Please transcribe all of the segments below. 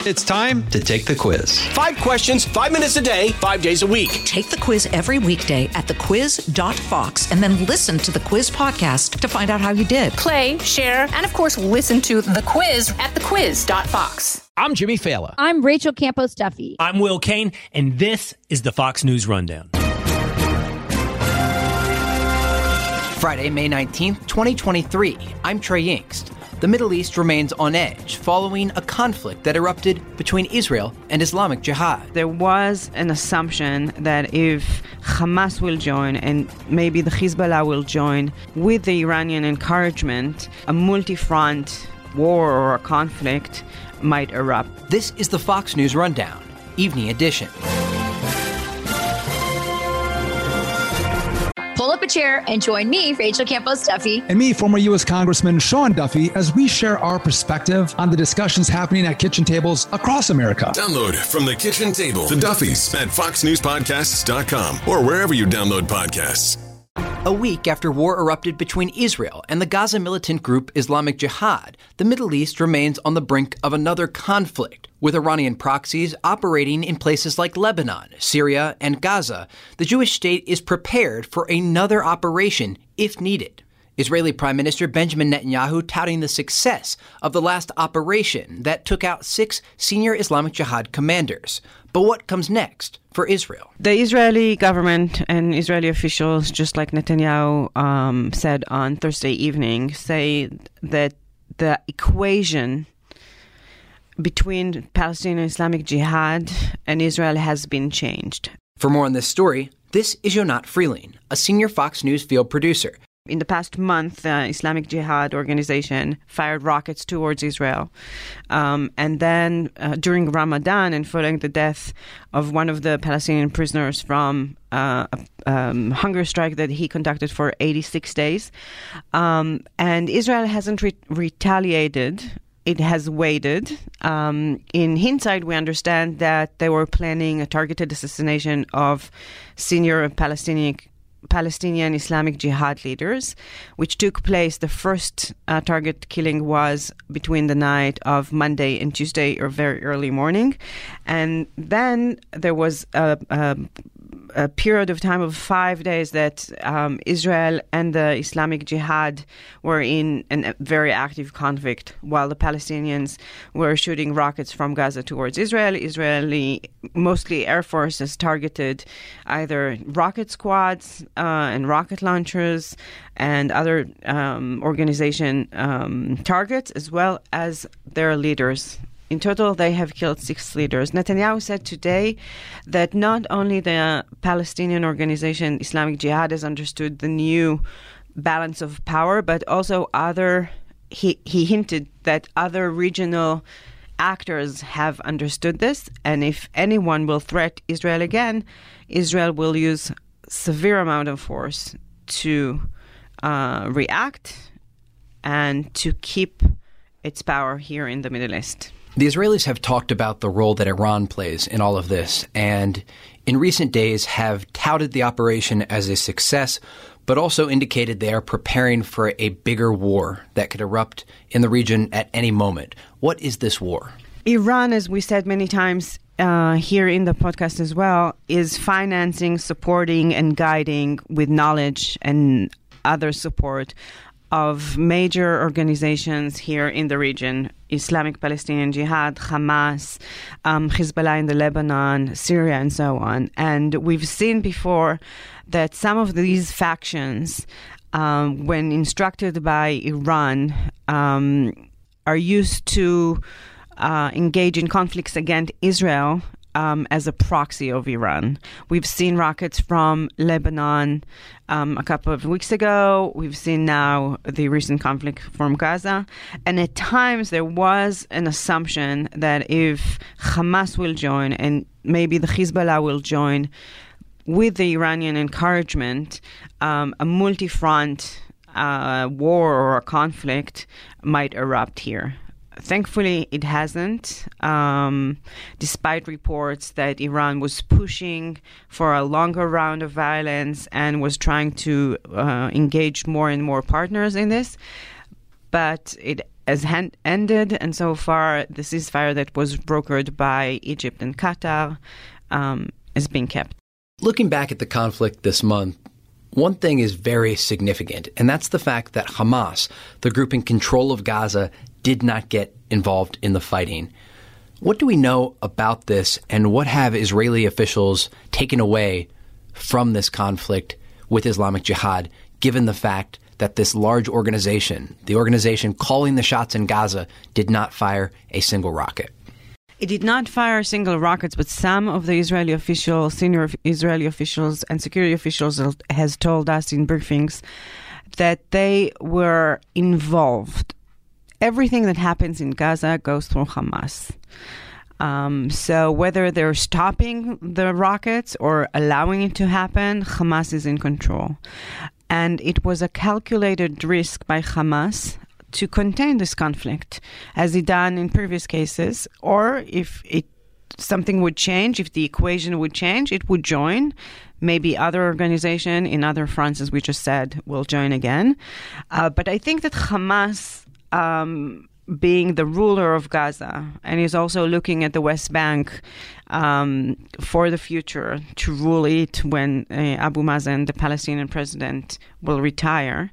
It's time to take the quiz. 5 questions, 5 minutes a day, 5 days a week. Take the quiz every weekday at thequiz.fox and then listen to the quiz podcast to find out how you did. Play, share, and of course, listen to The Quiz at thequiz.fox. I'm Jimmy Fallon. I'm Rachel Campos Duffy. I'm Will Kane, and this is the Fox News Rundown. Friday, May 19th, 2023. I'm Trey Yingst. The Middle East remains on edge following a conflict that erupted between Israel and Islamic Jihad. There was an assumption that if Hamas will join and maybe the Hezbollah will join, with the Iranian encouragement, a multi-front war or a conflict might erupt. This is the Fox News Rundown, Evening Edition. Pull up a chair and join me, Rachel Campos Duffy. And me, former U.S. Congressman Sean Duffy, as we share our perspective on the discussions happening at kitchen tables across America. Download From the Kitchen Table, The Duffys at foxnewspodcasts.com or wherever you download podcasts. A week after war erupted between Israel and the Gaza militant group Islamic Jihad, the Middle East remains on the brink of another conflict. With Iranian proxies operating in places like Lebanon, Syria, and Gaza, the Jewish state is prepared for another operation if needed. Israeli Prime Minister Benjamin Netanyahu touting the success of the last operation that took out 6 senior Islamic Jihad commanders. But what comes next for Israel? The Israeli government and Israeli officials, just like Netanyahu said on Thursday evening, say that the equation between Palestinian Islamic Jihad and Israel has been changed. For more on this story, this is Yonat Freeling, a senior Fox News field producer. In the past month, the Islamic Jihad organization fired rockets towards Israel. And then during Ramadan and following the death of one of the Palestinian prisoners from a hunger strike that he conducted for 86 days. And Israel hasn't retaliated. It has waited. In hindsight, we understand that they were planning a targeted assassination of senior Palestinian Islamic Jihad leaders, which took place. The first target killing was between the night of Monday and Tuesday or very early morning. And then there was a period of time of 5 days that Israel and the Islamic Jihad were in a very active conflict while the Palestinians were shooting rockets from Gaza towards Israel. Israeli, mostly Air Force, has targeted either rocket squads and rocket launchers and other organization targets, as well as their leaders. In total, they have killed 6 leaders. Netanyahu said today that not only the Palestinian organization Islamic Jihad has understood the new balance of power, but also he hinted that other regional actors have understood this. And if anyone will threat Israel again, Israel will use severe amount of force to react and to keep its power here in the Middle East. The Israelis have talked about the role that Iran plays in all of this, and in recent days have touted the operation as a success, but also indicated they are preparing for a bigger war that could erupt in the region at any moment. What is this war? Iran, as we said many times here in the podcast as well, is financing, supporting, and guiding with knowledge and other support of major organizations here in the region: Islamic Palestinian Jihad, Hamas, Hezbollah in the Lebanon, Syria, and so on. And we've seen before that some of these factions, when instructed by Iran, are used to engage in conflicts against Israel as a proxy of Iran. We've seen rockets from Lebanon a couple of weeks ago. We've seen now the recent conflict from Gaza. And at times there was an assumption that if Hamas will join and maybe the Hezbollah will join, with the Iranian encouragement, a multi-front war or a conflict might erupt here. Thankfully, it hasn't, despite reports that Iran was pushing for a longer round of violence and was trying to engage more and more partners in this. But has ended, and so far the ceasefire that was brokered by Egypt and Qatar is being kept. Looking back at the conflict this month, one thing is very significant, and that's the fact that Hamas, the group in control of Gaza, did not get involved in the fighting. What do we know about this, and what have Israeli officials taken away from this conflict with Islamic Jihad, given the fact that this large organization, the organization calling the shots in Gaza, did not fire a single rocket? It did not fire single rockets, but some of the Israeli officials, senior Israeli officials and security officials has told us in briefings that they were involved. Everything that happens in Gaza goes through Hamas. So whether they're stopping the rockets or allowing it to happen, Hamas is in control. And it was a calculated risk by Hamas to contain this conflict, as it done in previous cases, or if something would change, if the equation would change, it would join. Maybe other organization in other fronts, as we just said, will join again. But I think that Hamas, being the ruler of Gaza, and is also looking at the West Bank for the future to rule it when Abu Mazen, the Palestinian president, will retire.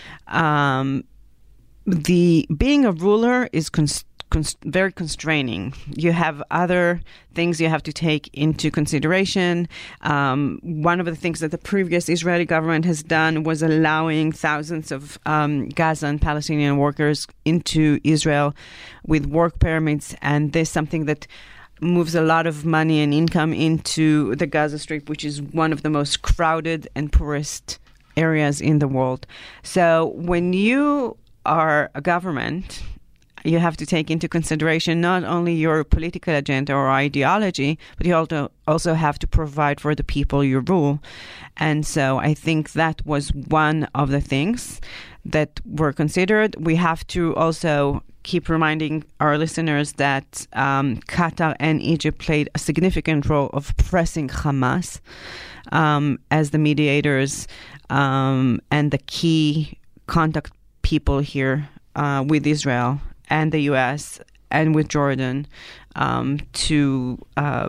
Being a ruler is very constraining. You have other things you have to take into consideration. One of the things that the previous Israeli government has done was allowing thousands of Gaza and Palestinian workers into Israel with work permits, and this is something that moves a lot of money and income into the Gaza Strip, which is one of the most crowded and poorest areas in the world. So when you are a government, you have to take into consideration not only your political agenda or ideology, but you also have to provide for the people you rule. And so I think that was one of the things that were considered. We have to also keep reminding our listeners that Qatar and Egypt played a significant role of pressing Hamas as the mediators and the key contact people here with Israel and the U.S. and with Jordan to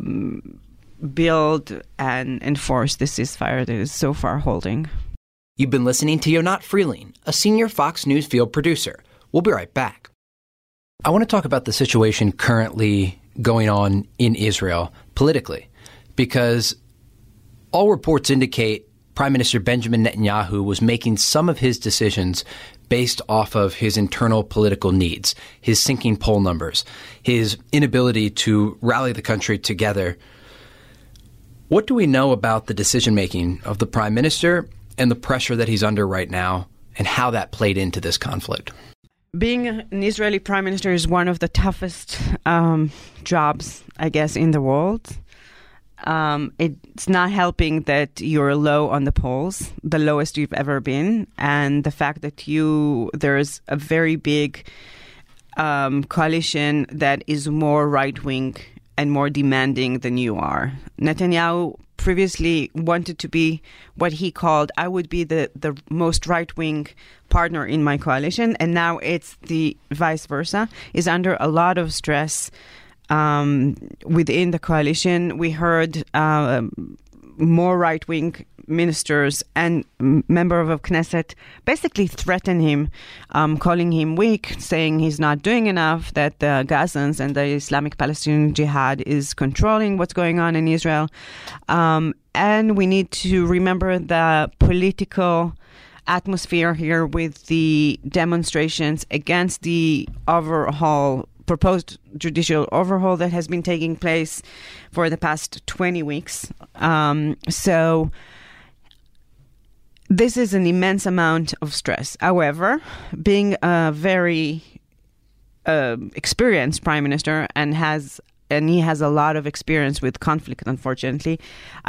build and enforce the ceasefire that is so far holding. You've been listening to Yonat Freeling, a senior Fox News field producer. We'll be right back. I want to talk about the situation currently going on in Israel politically, because all reports indicate Prime Minister Benjamin Netanyahu was making some of his decisions based off of his internal political needs, his sinking poll numbers, his inability to rally the country together. What do we know about the decision-making of the Prime Minister and the pressure that he's under right now, and how that played into this conflict? Being an Israeli Prime Minister is one of the toughest jobs, I guess, in the world. It's not helping that you're low on the polls, the lowest you've ever been, and the fact that there's a very big coalition that is more right-wing and more demanding than you are. Netanyahu previously wanted to be what he called, I would be the most right-wing partner in my coalition, and now it's the vice versa. He's under a lot of stress within the coalition. We heard more right-wing ministers and members of Knesset basically threaten him, calling him weak, saying he's not doing enough, that the Gazans and the Islamic Palestinian Jihad is controlling what's going on in Israel. And we need to remember the political atmosphere here with the demonstrations against the proposed judicial overhaul that has been taking place for the past 20 weeks. So this is an immense amount of stress. However, being a very experienced prime minister and he has a lot of experience with conflict, unfortunately,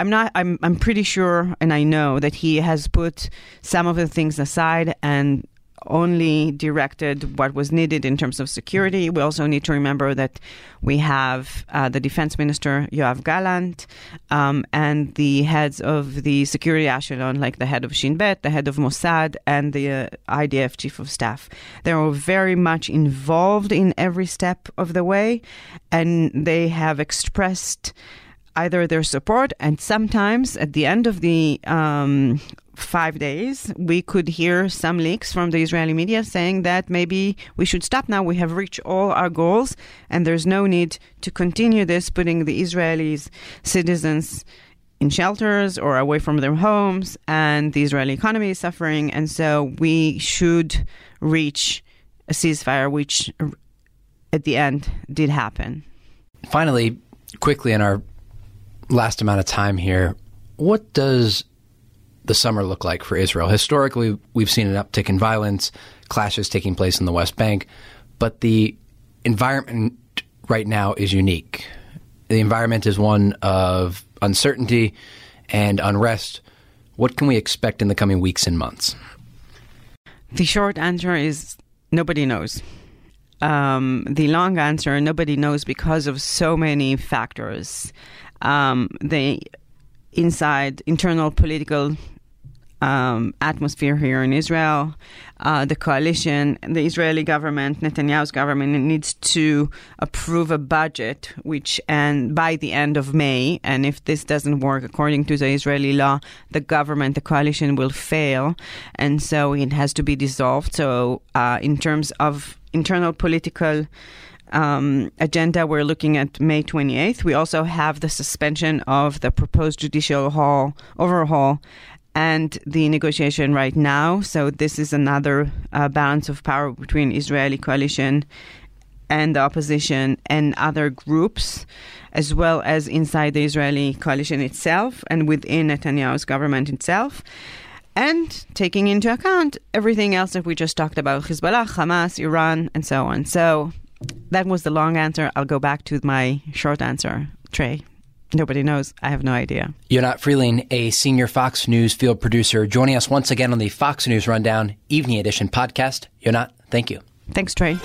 I'm pretty sure, and I know that he has put some of the things aside and only directed what was needed in terms of security. We also need to remember that we have the defense minister, Yoav Gallant, and the heads of the security echelon, like the head of Shin Bet, the head of Mossad, and the IDF chief of staff. They were very much involved in every step of the way, and they have expressed either their support, and sometimes at the end of the 5 days, we could hear some leaks from the Israeli media saying that maybe we should stop now. We have reached all our goals, and there's no need to continue this, putting the Israelis, citizens in shelters or away from their homes, and the Israeli economy is suffering. And so we should reach a ceasefire, which at the end did happen. Finally, quickly in our last amount of time here, what does the summer look like for Israel? Historically, we've seen an uptick in violence, clashes taking place in the West Bank, but the environment right now is unique. The environment is one of uncertainty and unrest. What can we expect in the coming weeks and months? The short answer is nobody knows. The long answer, nobody knows because of so many factors. The internal political atmosphere here in Israel, the coalition, the Israeli government, Netanyahu's government, needs to approve a budget by the end of May. And if this doesn't work according to the Israeli law, the coalition will fail. And so it has to be dissolved. So in terms of internal political agenda, we're looking at May 28th. We also have the suspension of the proposed judicial overhaul and the negotiation right now. So this is another balance of power between Israeli coalition and the opposition and other groups, as well as inside the Israeli coalition itself and within Netanyahu's government itself. And taking into account everything else that we just talked about, Hezbollah, Hamas, Iran, and so on. So that was the long answer. I'll go back to my short answer. Trey, nobody knows. I have no idea. Yonat Freeling, a senior Fox News field producer, joining us once again on the Fox News Rundown Evening Edition podcast. Yonat, thank you. Thanks, Trey.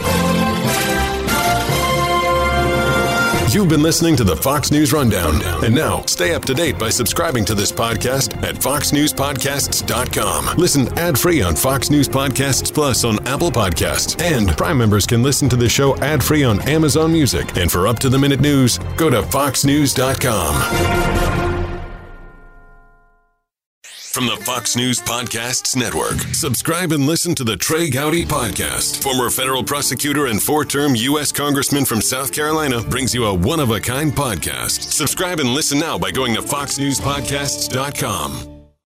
You've been listening to the Fox News Rundown. And now, stay up to date by subscribing to this podcast at foxnewspodcasts.com. Listen ad-free on Fox News Podcasts Plus on Apple Podcasts. And Prime members can listen to the show ad-free on Amazon Music. And for up-to-the-minute news, go to foxnews.com. From the Fox News Podcasts Network, subscribe and listen to the Trey Gowdy Podcast. Former federal prosecutor and four-term U.S. Congressman from South Carolina brings you a one-of-a-kind podcast. Subscribe and listen now by going to foxnewspodcasts.com.